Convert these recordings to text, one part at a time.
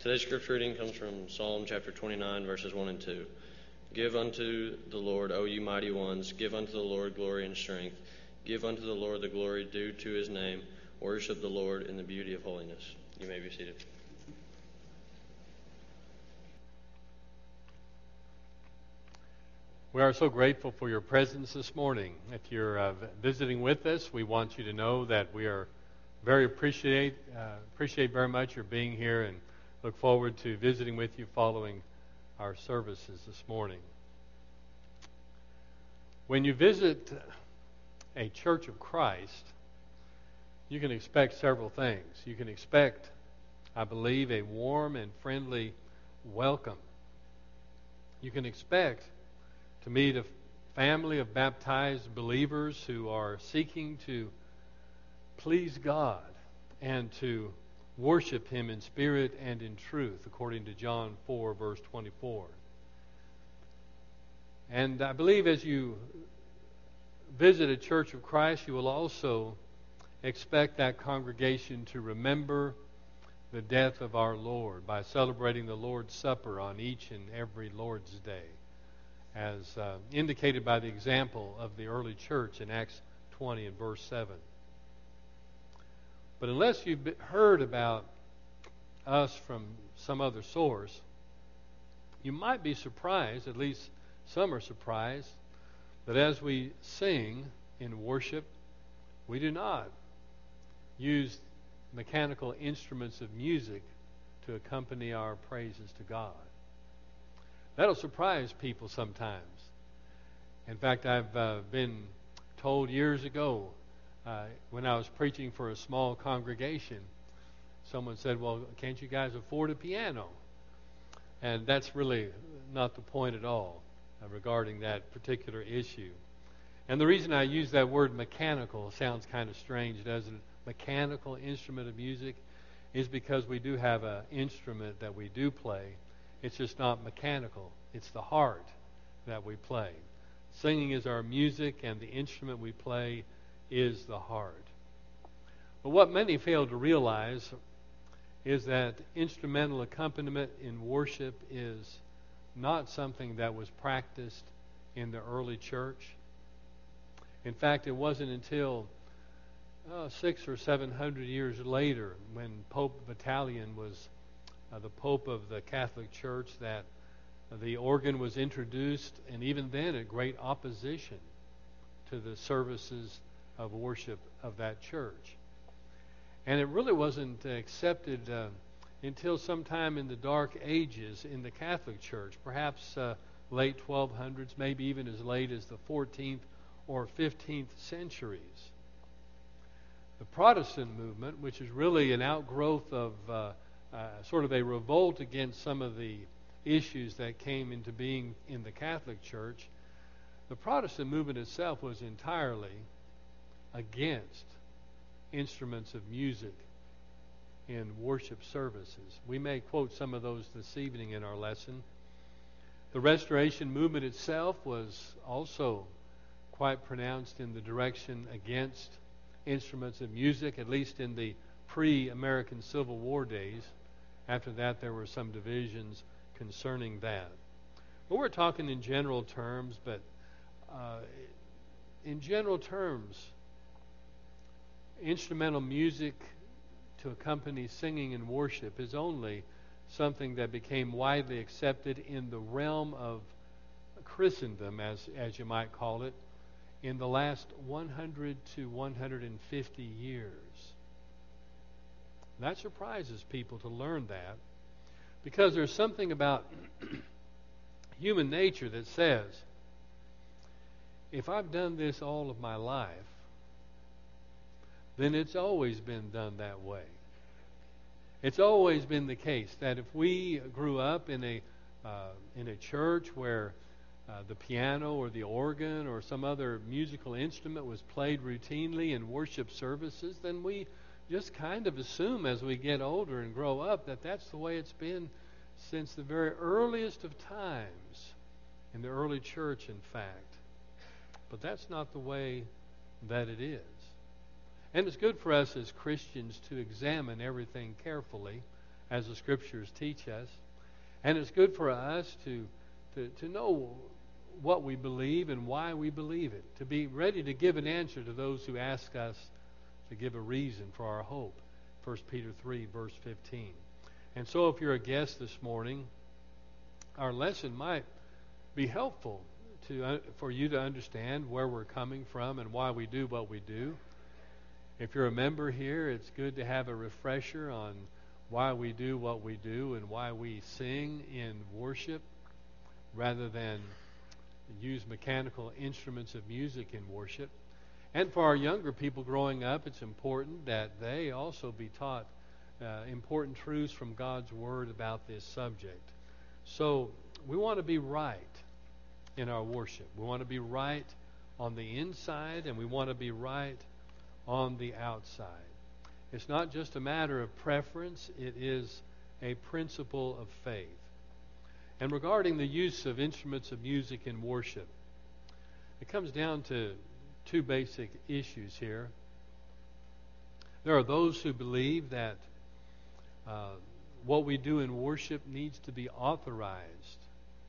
Today's scripture reading comes from Psalm chapter 29, verses 1 and 2. Give unto the Lord, O you mighty ones, give unto the Lord glory and strength. Give unto the Lord the glory due to his name. Worship the Lord in the beauty of holiness. You may be seated. We are so grateful for your presence this morning. If you're visiting with us, we want you to know that we are very appreciate very much your being here and look forward to visiting with you following our services this morning. When you visit a Church of Christ, you can expect several things. You can expect, I believe, a warm and friendly welcome. You can expect to meet a family of baptized believers who are seeking to please God and to worship Him in spirit and in truth, according to John 4, verse 24. And I believe as you visit a Church of Christ, you will also expect that congregation to remember the death of our Lord by celebrating the Lord's Supper on each and every Lord's Day, as indicated by the example of the early church in Acts 20 and verse 7. But unless you've heard about us from some other source, you might be surprised, at least some are surprised, that as we sing in worship, we do not use mechanical instruments of music to accompany our praises to God. That'll surprise people sometimes. In fact, I've been told years ago when I was preaching for a small congregation, someone said, well, can't you guys afford a piano? And that's really not the point at all regarding that particular issue. And the reason I use that word mechanical sounds kind of strange, doesn't it? Mechanical instrument of music is because we do have an instrument that we do play. It's just not mechanical. It's the heart that we play. Singing is our music, and the instrument we play is the heart. But what many fail to realize is that instrumental accompaniment in worship is not something that was practiced in the early church. In fact, it wasn't until 600 or 700 years later, when Pope Vitalian was the Pope of the Catholic Church, that the organ was introduced, and even then at great opposition to the services of worship of that church. And it really wasn't accepted until sometime in the Dark Ages in the Catholic Church, perhaps late 1200s, maybe even as late as the 14th or 15th centuries. The Protestant movement, which is really an outgrowth of sort of a revolt against some of the issues that came into being in the Catholic Church, the Protestant movement itself was entirely against instruments of music in worship services. We may quote some of those this evening in our lesson. The Restoration movement itself was also quite pronounced in the direction against instruments of music, at least in the pre-American Civil War days. After that, there were some divisions concerning that. But we're talking in general terms, but in general terms, instrumental music to accompany singing and worship is only something that became widely accepted in the realm of Christendom, as you might call it, in the last 100 to 150 years. That surprises people to learn that, because there's something about human nature that says, if I've done this all of my life, then it's always been done that way. It's always been the case that if we grew up in a church where the piano or the organ or some other musical instrument was played routinely in worship services, then we just kind of assume as we get older and grow up that that's the way it's been since the very earliest of times, in the early church, in fact. But that's not the way that it is. And it's good for us as Christians to examine everything carefully as the Scriptures teach us. And it's good for us to know what we believe and why we believe it, to be ready to give an answer to those who ask us to give a reason for our hope. 1 Peter 3, verse 15. And so if you're a guest this morning, our lesson might be helpful for you to understand where we're coming from and why we do what we do. If you're a member here, it's good to have a refresher on why we do what we do and why we sing in worship rather than use mechanical instruments of music in worship. And for our younger people growing up, it's important that they also be taught important truths from God's Word about this subject. So we want to be right in our worship. We want to be right on the inside, and we want to be right on the outside. It's not just a matter of preference, it is a principle of faith. And regarding the use of instruments of music in worship, it comes down to two basic issues here. There are those who believe that what we do in worship needs to be authorized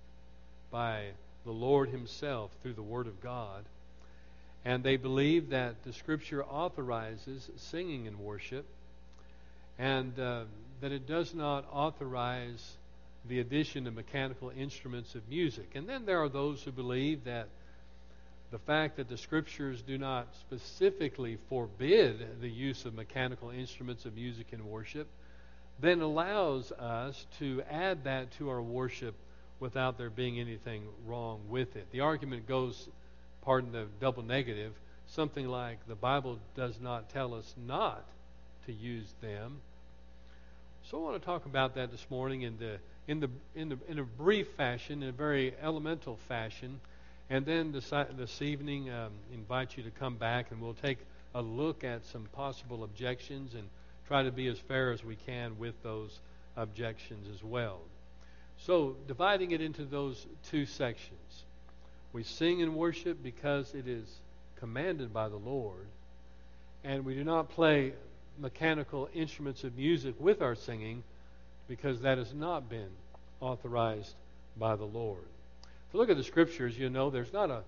by the Lord Himself through the Word of God. And they believe that the Scripture authorizes singing in worship, and that it does not authorize the addition of mechanical instruments of music. And then there are those who believe that the fact that the Scriptures do not specifically forbid the use of mechanical instruments of music in worship then allows us to add that to our worship without there being anything wrong with it. The argument goes, pardon the double negative, something like the Bible does not tell us not to use them. So I want to talk about that this morning in a brief fashion, in a very elemental fashion, and then this evening invite you to come back and we'll take a look at some possible objections and try to be as fair as we can with those objections as well. So dividing it into those two sections. We sing and worship because it is commanded by the Lord, and we do not play mechanical instruments of music with our singing because that has not been authorized by the Lord. If you look at the Scriptures, you know there's not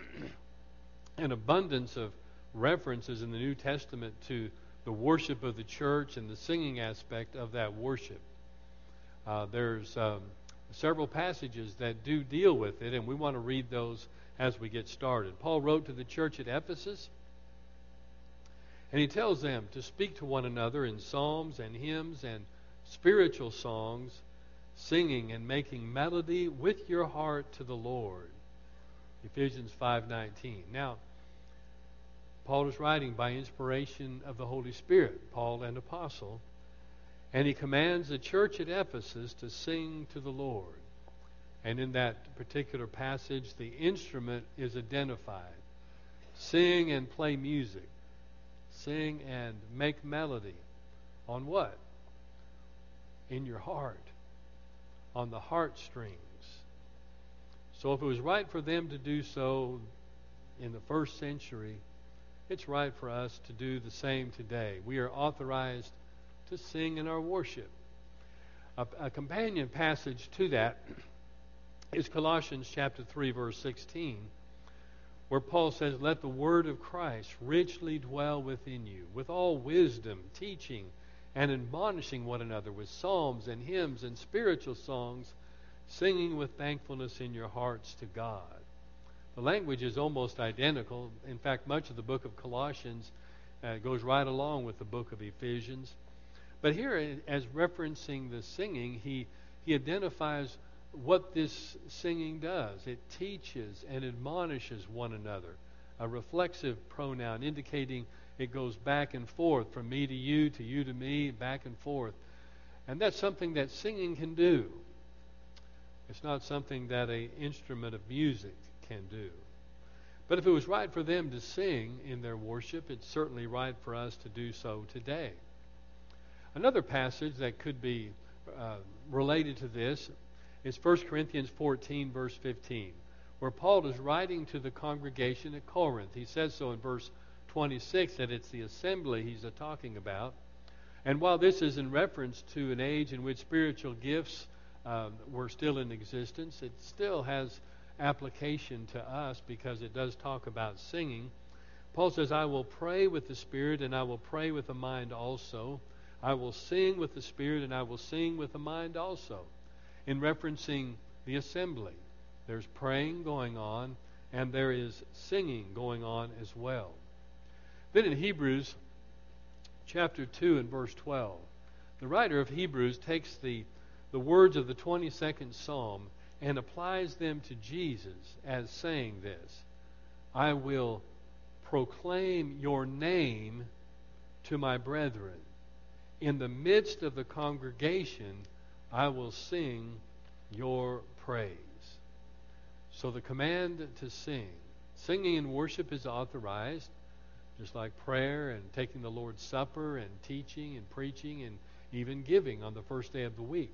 an abundance of references in the New Testament to the worship of the church and the singing aspect of that worship. There's several passages that do deal with it, and we want to read those as we get started. Paul wrote to the church at Ephesus, and he tells them to speak to one another in psalms and hymns and spiritual songs, singing and making melody with your heart to the Lord. Ephesians 5:19. Now, Paul is writing by inspiration of the Holy Spirit, Paul an apostle, and he commands the church at Ephesus to sing to the Lord. And in that particular passage, the instrument is identified. Sing and play music. Sing and make melody. On what? In your heart. On the heartstrings. So if it was right for them to do so in the first century, it's right for us to do the same today. We are authorized to sing in our worship. A companion passage to that is Colossians chapter 3, verse 16, where Paul says, "Let the word of Christ richly dwell within you, with all wisdom, teaching and admonishing one another with psalms and hymns and spiritual songs, singing with thankfulness in your hearts to God." The language is almost identical. In fact, much of the book of Colossians goes right along with the book of Ephesians. But here, as referencing the singing, he identifies what this singing does. It teaches and admonishes one another. A reflexive pronoun indicating it goes back and forth from me to you to me, back and forth. And that's something that singing can do. It's not something that an instrument of music can do. But if it was right for them to sing in their worship, it's certainly right for us to do so today. Another passage that could be related to this is 1 Corinthians 14, verse 15, where Paul is writing to the congregation at Corinth. He says so in verse 26 that it's the assembly he's talking about. And while this is in reference to an age in which spiritual gifts were still in existence, it still has application to us because it does talk about singing. Paul says, I will pray with the Spirit and I will pray with the mind also. I will sing with the Spirit and I will sing with the mind also. In referencing the assembly, there's praying going on and there is singing going on as well. Then in Hebrews chapter 2 and verse 12, the writer of Hebrews takes the words of the 22nd Psalm and applies them to Jesus as saying this, I will proclaim your name to my brethren. In the midst of the congregation, I will sing your praise. So the command to sing. Singing in worship is authorized, just like prayer and taking the Lord's Supper and teaching and preaching and even giving on the first day of the week.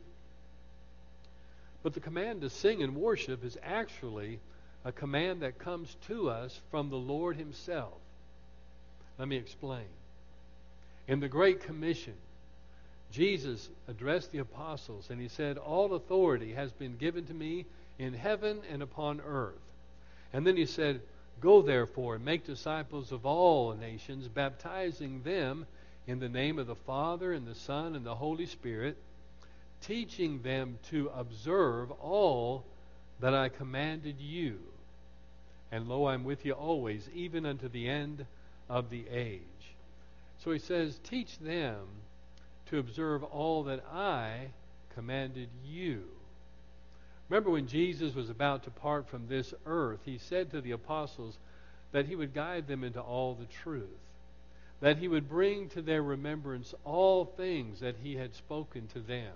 But the command to sing and worship is actually a command that comes to us from the Lord Himself. Let me explain. In the Great Commission, Jesus addressed the apostles and He said, all authority has been given to me in heaven and upon earth. And then He said, go therefore and make disciples of all nations, baptizing them in the name of the Father and the Son and the Holy Spirit, teaching them to observe all that I commanded you. And lo, I'm with you always, even unto the end of the age. So He says, teach them to observe all that I commanded you. Remember when Jesus was about to part from this earth, He said to the apostles that He would guide them into all the truth, that He would bring to their remembrance all things that He had spoken to them.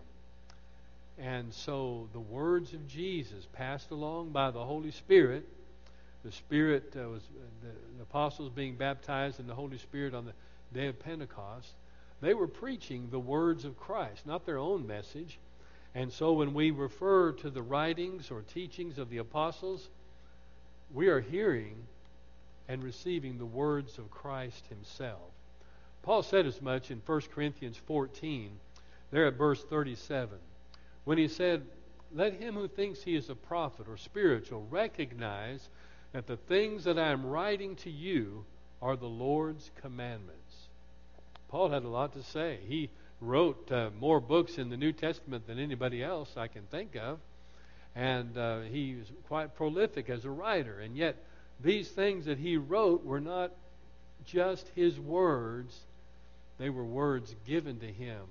And so the words of Jesus passed along by the Holy Spirit. The Spirit was the apostles being baptized in the Holy Spirit on the day of Pentecost. They were preaching the words of Christ, not their own message. And so when we refer to the writings or teachings of the apostles, we are hearing and receiving the words of Christ Himself. Paul said as much in 1 Corinthians 14, there at verse 37, when he said, let him who thinks he is a prophet or spiritual recognize that the things that I am writing to you are the Lord's commandments. Paul had a lot to say. He wrote more books in the New Testament than anybody else I can think of. And he was quite prolific as a writer. And yet these things that he wrote were not just his words. They were words given to him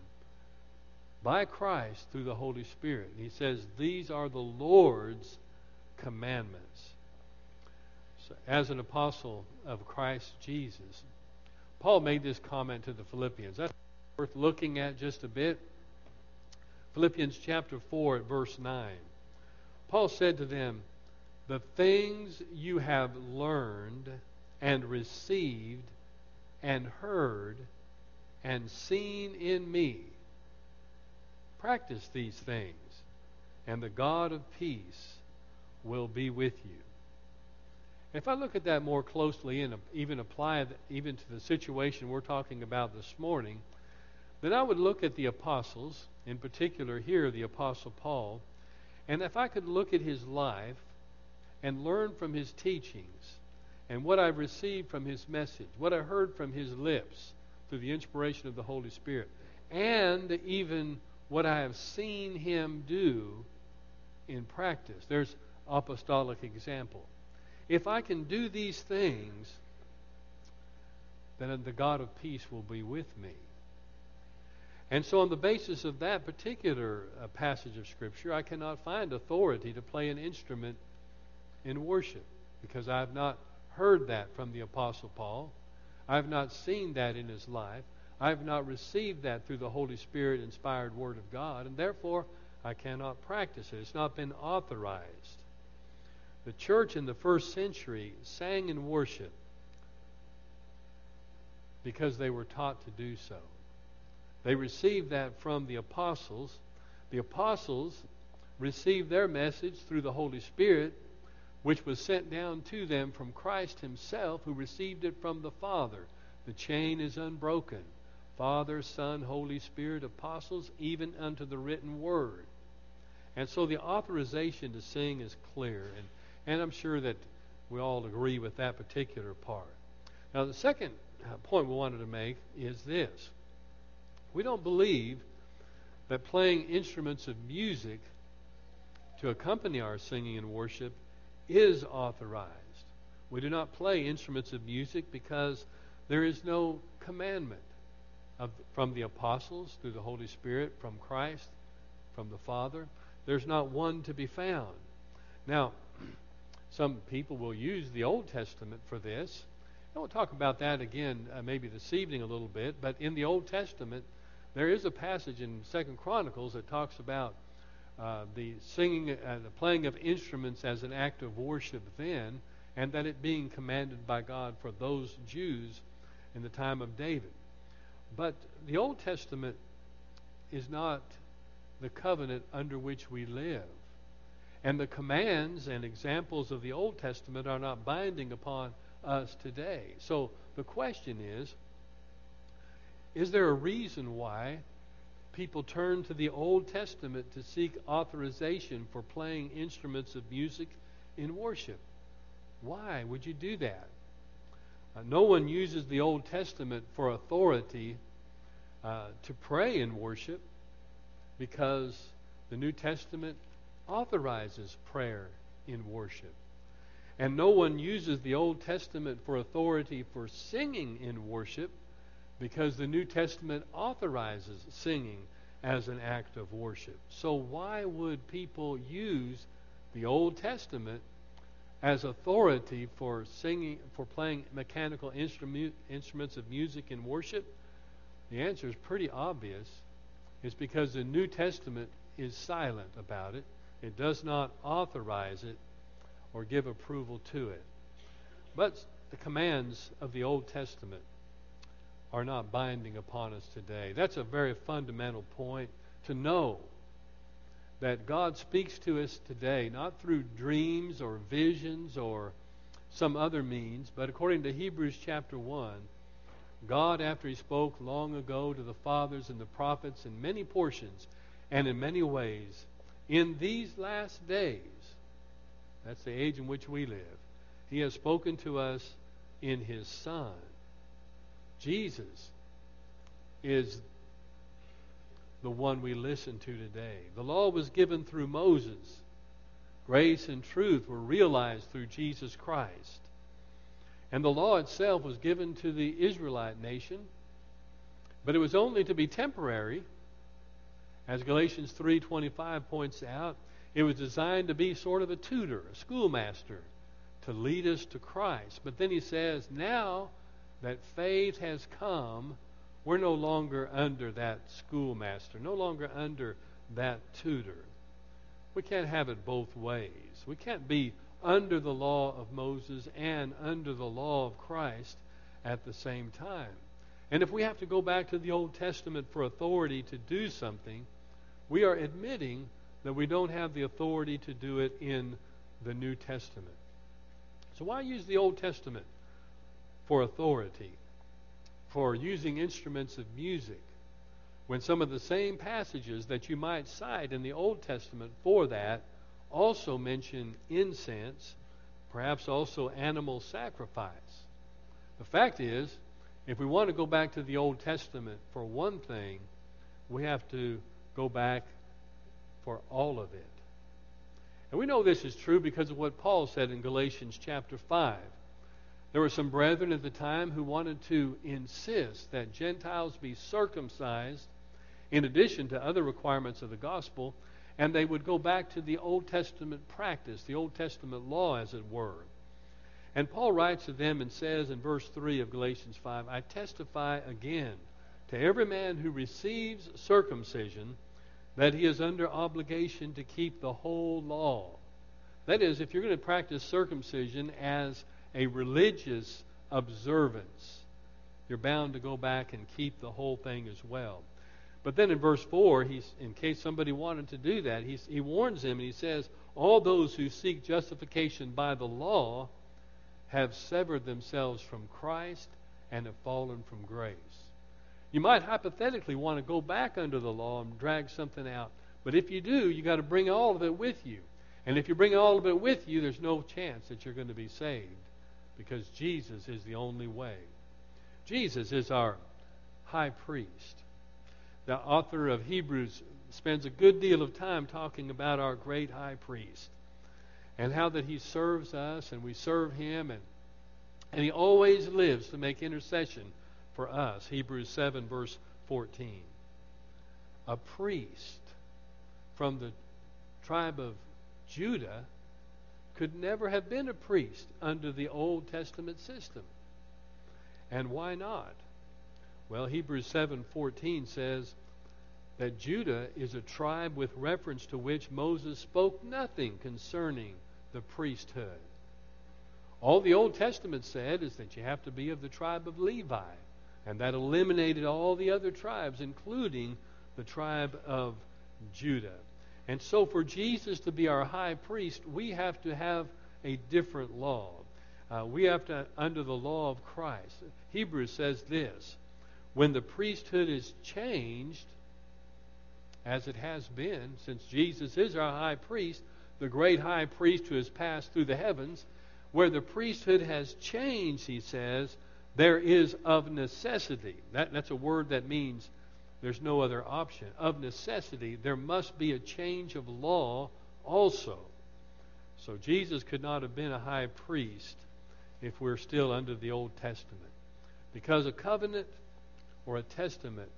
by Christ through the Holy Spirit. He says these are the Lord's commandments. So, as an apostle of Christ Jesus, Paul made this comment to the Philippians. That's worth looking at just a bit. Philippians chapter 4 at verse 9. Paul said to them, the things you have learned and received and heard and seen in me, practice these things, and the God of peace will be with you. If I look at that more closely and even apply it even to the situation we're talking about this morning, then I would look at the apostles, in particular here the Apostle Paul, and if I could look at his life and learn from his teachings and what I received from his message, what I heard from his lips through the inspiration of the Holy Spirit, and even what I have seen him do in practice. There's apostolic example. If I can do these things, then the God of peace will be with me. And so on the basis of that particular passage of Scripture, I cannot find authority to play an instrument in worship, because I have not heard that from the Apostle Paul. I have not seen that in his life. I have not received that through the Holy Spirit inspired Word of God, and therefore I cannot practice it. It's not been authorized. The church in the first century sang in worship because they were taught to do so. They received that from the apostles. The apostles received their message through the Holy Spirit, which was sent down to them from Christ Himself, who received it from the Father. The chain is unbroken. Father, Son, Holy Spirit, apostles, even unto the written word. And so the authorization to sing is clear, and I'm sure that we all agree with that particular part. Now, the second point we wanted to make is this. We don't believe that playing instruments of music to accompany our singing and worship is authorized. We do not play instruments of music because there is no commandment from the apostles through the Holy Spirit, from Christ, from the Father. There's not one to be found. Now, some people will use the Old Testament for this. And we'll talk about that again maybe this evening a little bit. But in the Old Testament, there is a passage in 2 Chronicles that talks about the singing, the playing of instruments as an act of worship then, and that it being commanded by God for those Jews in the time of David. But the Old Testament is not the covenant under which we live. And the commands and examples of the Old Testament are not binding upon us today. So the question is there a reason why people turn to the Old Testament to seek authorization for playing instruments of music in worship? Why would you do that? No one uses the Old Testament for authority to pray in worship, because the New Testament authorizes prayer in worship. And no one uses the Old Testament for authority for singing in worship, because the New Testament authorizes singing as an act of worship. So why would people use the Old Testament as authority for singing, for playing mechanical instruments of music in worship? The answer is pretty obvious. It's because the New Testament is silent about it. It does not authorize it or give approval to it. But the commands of the Old Testament are not binding upon us today. That's a very fundamental point, to know that God speaks to us today, not through dreams or visions or some other means, but according to Hebrews chapter 1, God, after He spoke long ago to the fathers and the prophets in many portions and in many ways, in these last days, that's the age in which we live, He has spoken to us in His Son. Jesus is the one we listen to today. The law was given through Moses. Grace and truth were realized through Jesus Christ. And the law itself was given to the Israelite nation, but it was only to be temporary. As Galatians 3:25 points out, it was designed to be sort of a tutor, a schoolmaster, to lead us to Christ. But then he says, now that faith has come, we're no longer under that schoolmaster, no longer under that tutor. We can't have it both ways. We can't be under the law of Moses and under the law of Christ at the same time. And if we have to go back to the Old Testament for authority to do something, we are admitting that we don't have the authority to do it in the New Testament. So why use the Old Testament for authority, for using instruments of music, when some of the same passages that you might cite in the Old Testament for that also mention incense, perhaps also animal sacrifice? The fact is, if we want to go back to the Old Testament for one thing, we have to go back for all of it. And we know this is true because of what Paul said in Galatians chapter 5. There were some brethren at the time who wanted to insist that Gentiles be circumcised in addition to other requirements of the gospel, and they would go back to the Old Testament practice, the Old Testament law, as it were. And Paul writes to them and says in verse 3 of Galatians 5, I testify again to every man who receives circumcision that he is under obligation to keep the whole law. That is, if you're going to practice circumcision as a religious observance, you're bound to go back and keep the whole thing as well. But then in verse 4, in case somebody wanted to do that, he warns them and he says, all those who seek justification by the law have severed themselves from Christ and have fallen from grace. You might hypothetically want to go back under the law and drag something out. But if you do, you got to bring all of it with you. And if you bring all of it with you, there's no chance that you're going to be saved, because Jesus is the only way. Jesus is our high priest. The author of Hebrews spends a good deal of time talking about our great high priest and how that he serves us and we serve him, and he always lives to make intercession for us. Hebrews 7 verse 14. A priest from the tribe of Judah could never have been a priest under the Old Testament system. And why not? Well, Hebrews 7:14 says that Judah is a tribe with reference to which Moses spoke nothing concerning the priesthood. All the Old Testament said is that you have to be of the tribe of Levi, and that eliminated all the other tribes, including the tribe of Judah. And so for Jesus to be our high priest, we have to have a different law. We have to, under the law of Christ. Hebrews says this: when the priesthood is changed, as it has been, since Jesus is our high priest, the great high priest who has passed through the heavens, where the priesthood has changed, he says, there is of necessity. That's a word that means there's no other option. Of necessity, there must be a change of law also. So Jesus could not have been a high priest if we're still under the Old Testament, because a covenant or a testament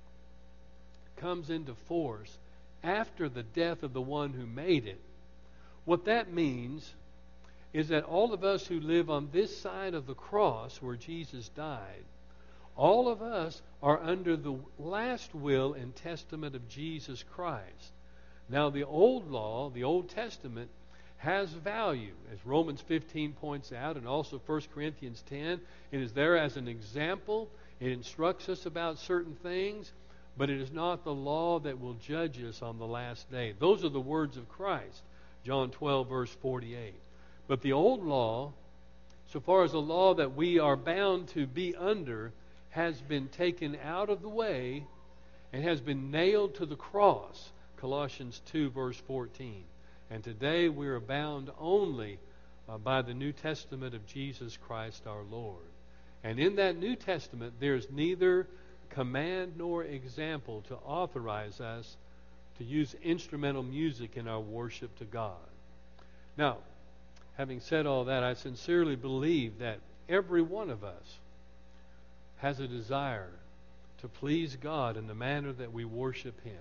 comes into force after the death of the one who made it. What that means is that all of us who live on this side of the cross where Jesus died, all of us are under the last will and testament of Jesus Christ. Now, the old law, the Old Testament, has value, as Romans 15 points out, and also 1 Corinthians 10. It is there as an example. It instructs us about certain things, but it is not the law that will judge us on the last day. Those are the words of Christ, John 12, verse 48. But the old law, so far as the law that we are bound to be under, has been taken out of the way and has been nailed to the cross, Colossians 2, verse 14. And today we are bound only by the New Testament of Jesus Christ our Lord. And in that New Testament, there's neither command nor example to authorize us to use instrumental music in our worship to God. Now, having said all that, I sincerely believe that every one of us has a desire to please God in the manner that we worship Him.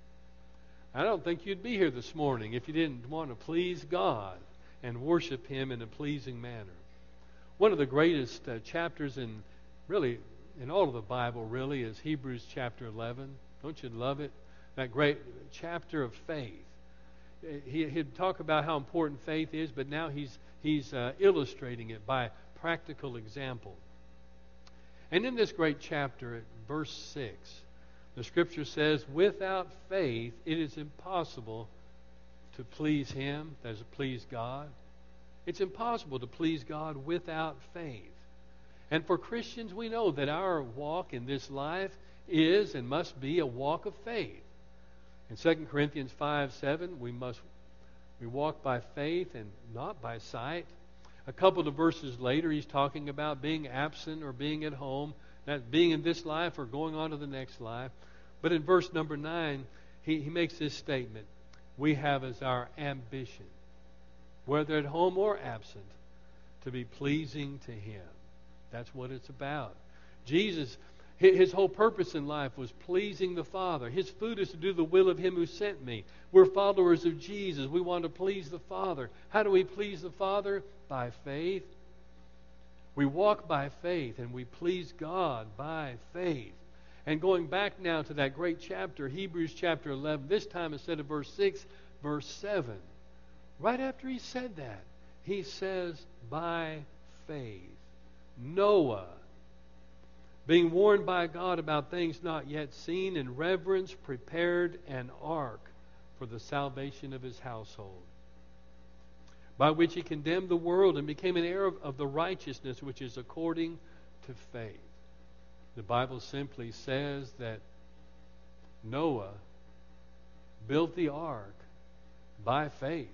I don't think you'd be here this morning if you didn't want to please God and worship Him in a pleasing manner. One of the greatest chapters in all of the Bible really is Hebrews chapter 11. Don't you love it? That great chapter of faith. He'd talk about how important faith is, but now he's illustrating it by practical example. And in this great chapter, at verse 6, the Scripture says, without faith it is impossible to please Him, that is, to please God. It's impossible to please God without faith. And for Christians, we know that our walk in this life is and must be a walk of faith. In 2 Corinthians 5:7, we walk by faith and not by sight. A couple of verses later, he's talking about being absent or being at home, not being in this life or going on to the next life. But in verse number 9, he makes this statement: we have as our ambition, whether at home or absent, to be pleasing to Him. That's what it's about. Jesus, His whole purpose in life was pleasing the Father. His food is to do the will of Him who sent me. We're followers of Jesus. We want to please the Father. How do we please the Father? By faith. We walk by faith and we please God by faith. And going back now to that great chapter, Hebrews chapter 11, this time instead of verse 6, verse 7. Right after he said that, he says, by faith, Noah, being warned by God about things not yet seen, in reverence prepared an ark for the salvation of his household, by which he condemned the world and became an heir of the righteousness which is according to faith. The Bible simply says that Noah built the ark by faith.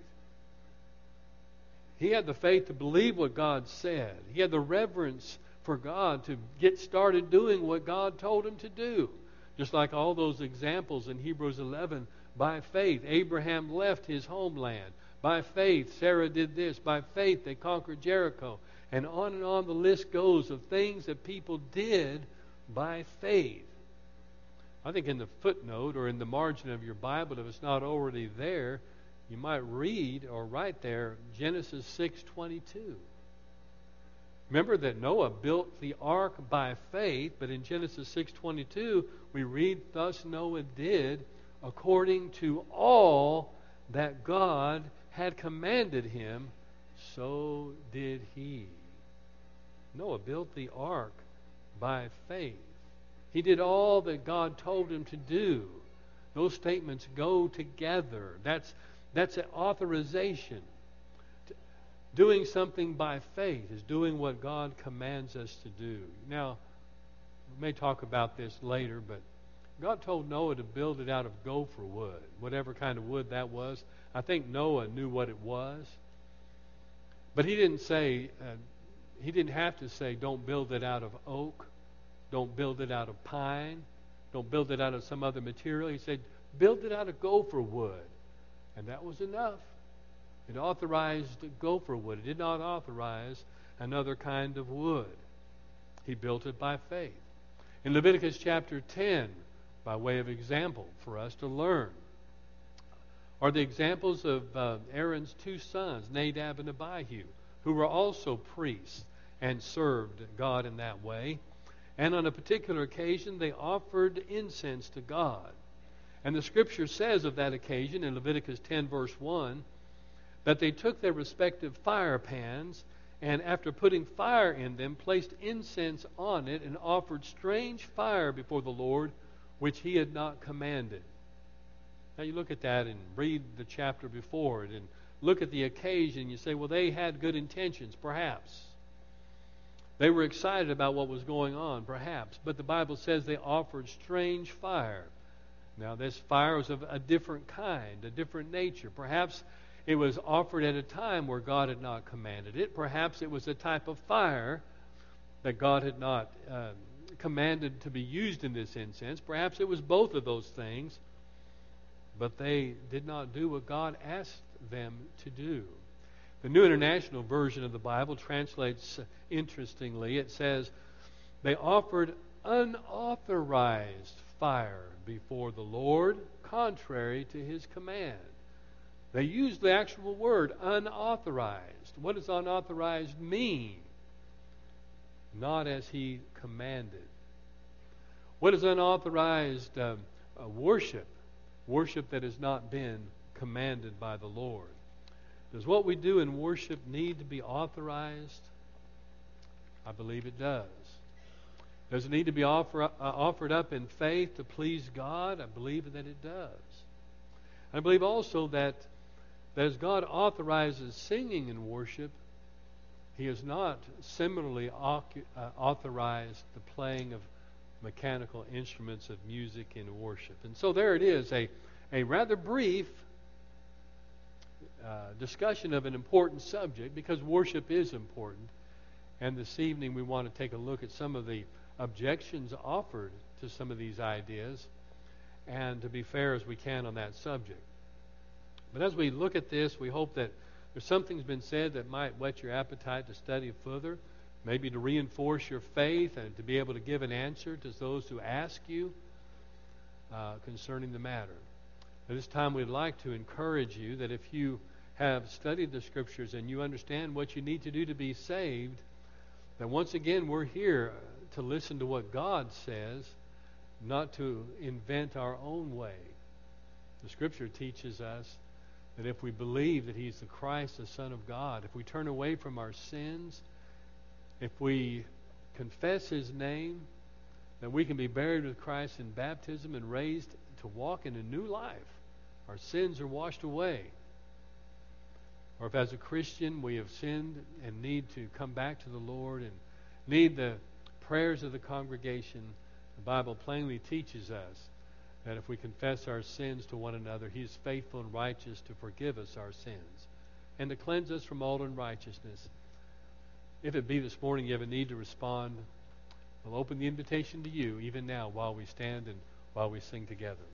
He had the faith to believe what God said. He had the reverence for God to get started doing what God told him to do. Just like all those examples in Hebrews 11, by faith, Abraham left his homeland. By faith, Sarah did this. By faith, they conquered Jericho. And on the list goes of things that people did by faith. I think in the footnote or in the margin of your Bible, if it's not already there, you might read or write there Genesis 6:22. Remember that Noah built the ark by faith, but in Genesis 6:22 we read, thus Noah did according to all that God had commanded him, so did he. Noah built the ark by faith. He did all that God told him to do. Those statements go together. That's an authorization. Doing something by faith is doing what God commands us to do. Now, we may talk about this later, but God told Noah to build it out of gopher wood, whatever kind of wood that was. I think Noah knew what it was. But he didn't have to say, don't build it out of oak, don't build it out of pine, don't build it out of some other material. He said, build it out of gopher wood. And that was enough. It authorized gopher wood. It did not authorize another kind of wood. He built it by faith. In Leviticus chapter 10, by way of example for us to learn, are the examples of Aaron's two sons, Nadab and Abihu, who were also priests and served God in that way. And on a particular occasion, they offered incense to God. And the Scripture says of that occasion in Leviticus 10, verse 1, that they took their respective fire pans and after putting fire in them, placed incense on it and offered strange fire before the Lord, which he had not commanded. Now you look at that and read the chapter before it and look at the occasion. You say, well, they had good intentions, perhaps. They were excited about what was going on, perhaps. But the Bible says they offered strange fire. Now this fire was of a different kind, a different nature. Perhaps it was offered at a time where God had not commanded it. Perhaps it was a type of fire that God had not commanded to be used in this incense. Perhaps it was both of those things. But they did not do what God asked them to do. The New International Version of the Bible translates interestingly. It says, they offered unauthorized fire before the Lord, contrary to his command. They used the actual word, unauthorized. What does unauthorized mean? Not as he commanded. What is unauthorized worship? Worship that has not been commanded by the Lord. Does what we do in worship need to be authorized? I believe it does. Does it need to be offered up in faith to please God? I believe that it does. I believe also that as God authorizes singing in worship, he has not similarly authorized the playing of mechanical instruments of music in worship. And so there it is, a rather brief discussion of an important subject, because worship is important. And this evening we want to take a look at some of the objections offered to some of these ideas, and to be fair as we can on that subject. But as we look at this, we hope that there's something's been said that might whet your appetite to study further, maybe to reinforce your faith and to be able to give an answer to those who ask you concerning the matter. At this time, we'd like to encourage you that if you have studied the Scriptures and you understand what you need to do to be saved, that once again we're here to listen to what God says, not to invent our own way. The Scripture teaches us that if we believe that He's the Christ, the Son of God, if we turn away from our sins, if we confess His name, that we can be buried with Christ in baptism and raised to walk in a new life. Our sins are washed away. Or if as a Christian we have sinned and need to come back to the Lord and need the prayers of the congregation, the Bible plainly teaches us that if we confess our sins to one another, He is faithful and righteous to forgive us our sins and to cleanse us from all unrighteousness. If it be this morning you have a need to respond, we'll open the invitation to you even now while we stand and while we sing together.